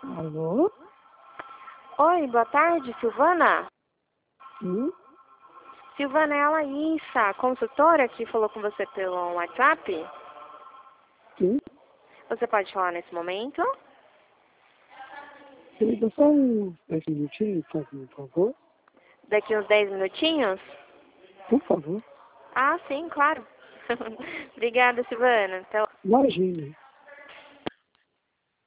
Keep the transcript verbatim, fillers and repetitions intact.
Alô? Oi, boa tarde, Silvana? Sim? Silvana, é a Laísa, consultora que falou com você pelo WhatsApp? Sim? Você pode falar nesse momento? Você dá só uns dez minutinhos, por favor? Daqui uns dez minutinhos? Por favor. Ah, sim, claro. Obrigada, Silvana. Então... Imagine.